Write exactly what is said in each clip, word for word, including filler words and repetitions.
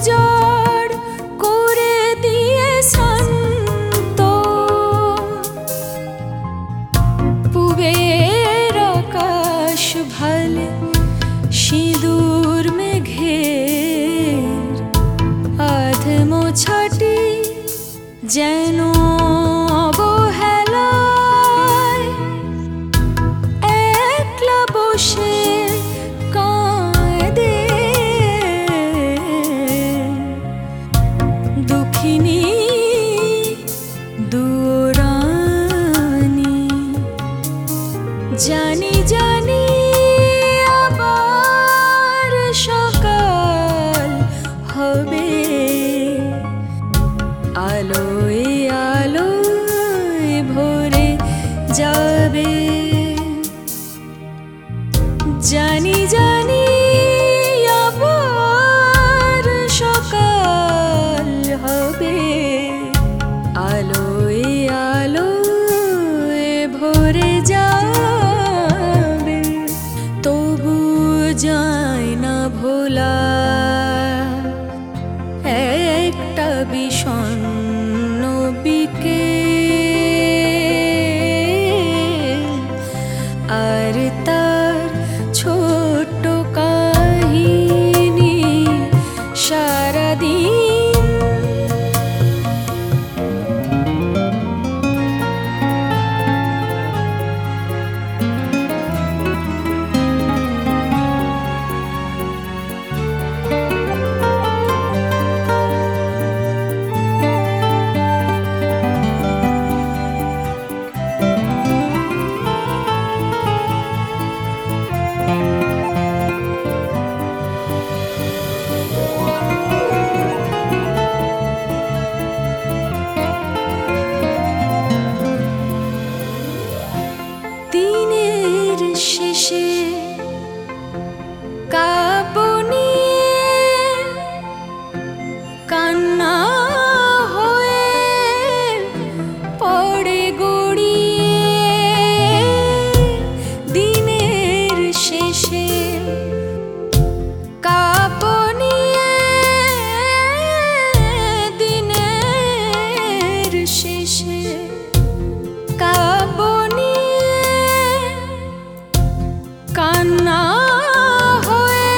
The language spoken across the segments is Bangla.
উজাড় করে দিয়ে শান্ত পুবের আকাশ ভালে সিঁদুর মেঘের আধ মোছাটি যেন অবহেলায় একলা বসে কাঁদে দুঃখিনী দুরানী। জানি জানি আবার সকাল হবে, আলোয় আলোয় ভরে যাবে। জানি জানি আবার সকাল হবে, আলোয় আলোয় ভরে যাবে। তবু যায় না ভোলা একটা বিষণ্ণ বিকেল আর তার ছোট্ট কাহিনী সারাদিন। দিনের শেষে কাঁপনি কান্না হয়ে পড়ে গড়িয়ে। দিনের শেষে কাঁপনি দিনের শেষে কাঁপনি কান্না হয়ে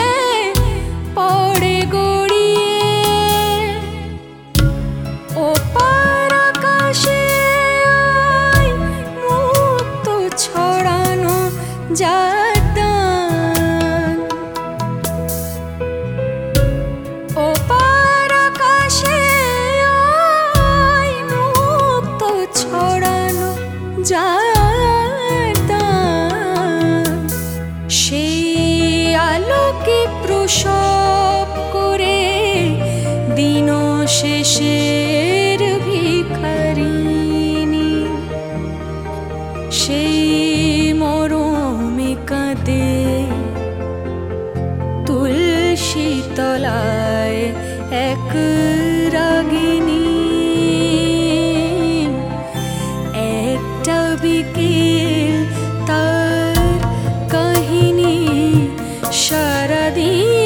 পড়ে গড়িয়ে। ওপার আকাশে মুক্ত ছড়ানো যাদান, ওপার আকাশে মুক্ত ছড়ানো যাদান। সেই আলোকে প্রসব করে দিন শেষের ভিখারিনী সেই মরমে কাঁদে তুলসী তলায় এক রাগিনী। একটা বিকেল তার কাহিনী সারাদিন।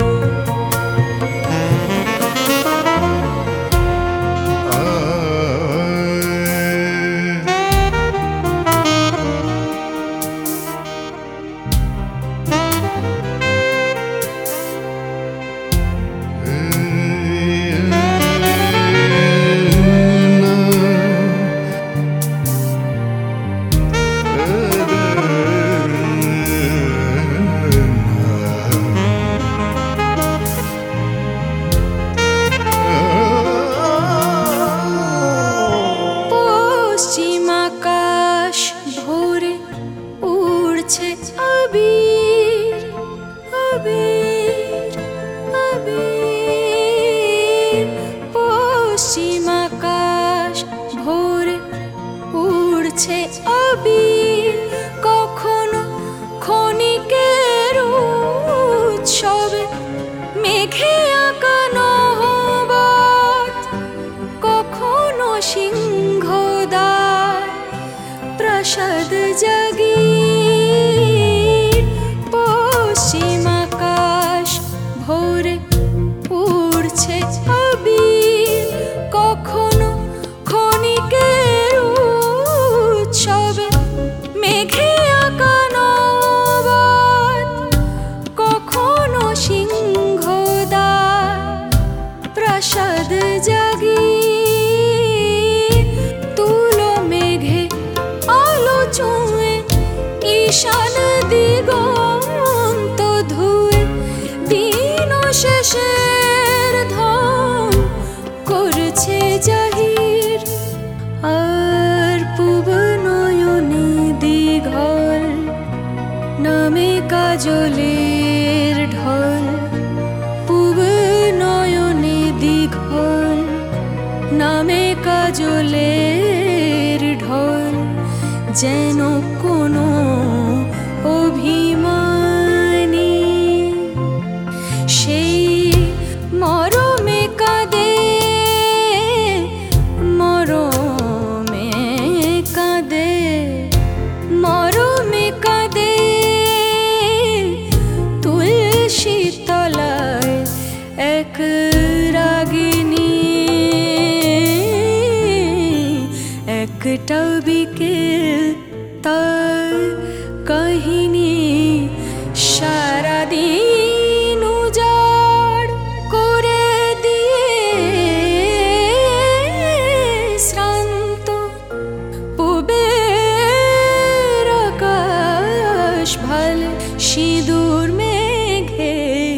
আবির আবির আবির পশ্চিম আকাশ ভোরে উড়ছে আবির। কখনো ক্ষণিকের উৎসবে মেঘে আঁকা নহবত, কখনো সিংহদ্বার প্রাসাদ জাগির। পশ্চিম আকাশ ভোরে উড়ছে উড়ছে আবির কখনো ক্ষণিকের উৎসবে মেঘে আঁকা নবাত কখনো সিংহদ্বার প্রাসাদ জাগি তুলো মেঘে আলো চুঁয়ে ঈশান দিগন্ত ধুয়ে দিন শেষের ধন করছে জাহির আর পূব নয়নে দিঘল নামে কাজলের ঢল পূব নয়নে দিঘল নামে কাজলের ঢল যেন কোনো অভিমানী সেই মরমে কাঁদে মরমে কাঁদে মরমে কাঁদে তুলসী তলায় এক রাগিনী একটা বিকেল তার কাহিনী সারাদিন উজাড় করে দিয়ে শ্রান্ত পূবের আকাশ ভাল সিঁদুর মেঘে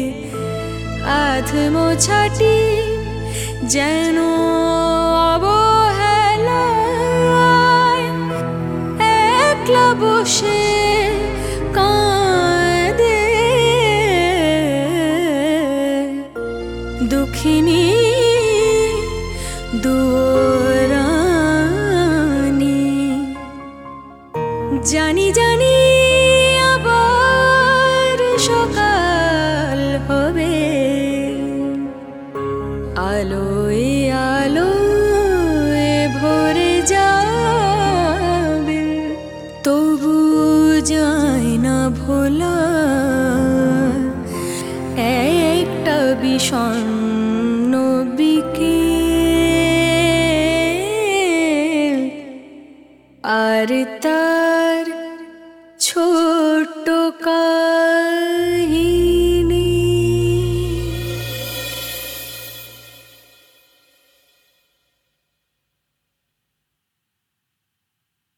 আধমো ছাটি যেন অবহেলায় একলা বসে কাঁদে দুঃখিনী দুরানী জানি জানি আবার সকাল হবে আলোয় আলোয় ভরে যাবে তবু যায় না ভোলা একটা বিষণ্ণ বিকেল আর তা